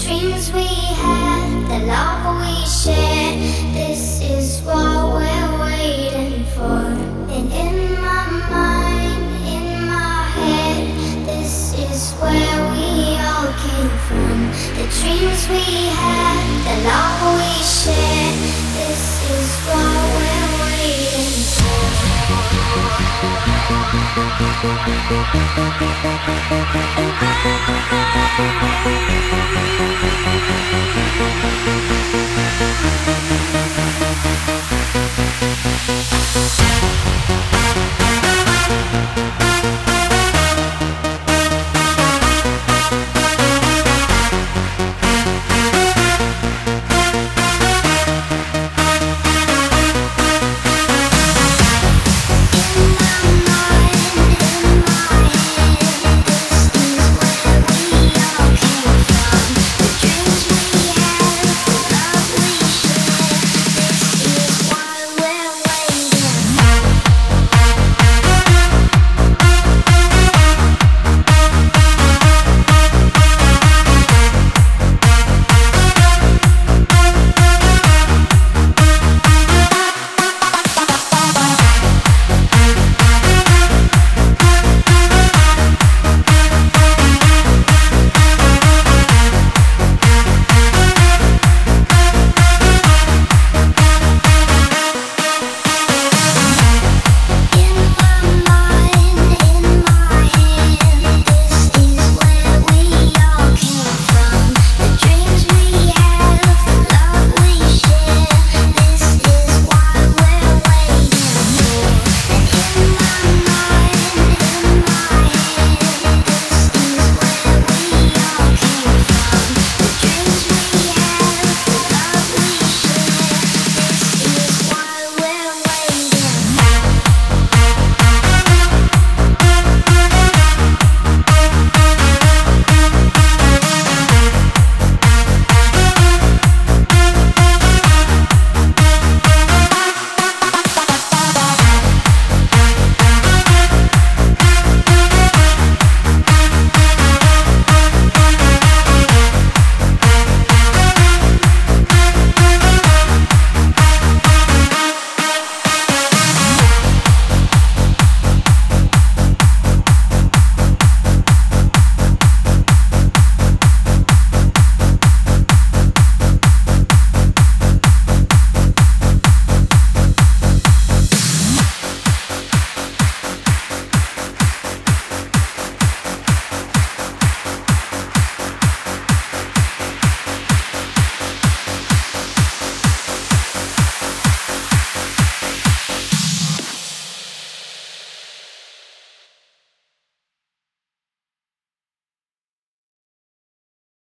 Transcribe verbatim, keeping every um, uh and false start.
dreams we had, the love we shared, this is what we're waiting for. And in my mind, in my head, this is where we all came from. The dreams we had, the love we shared, this is what we're waiting for.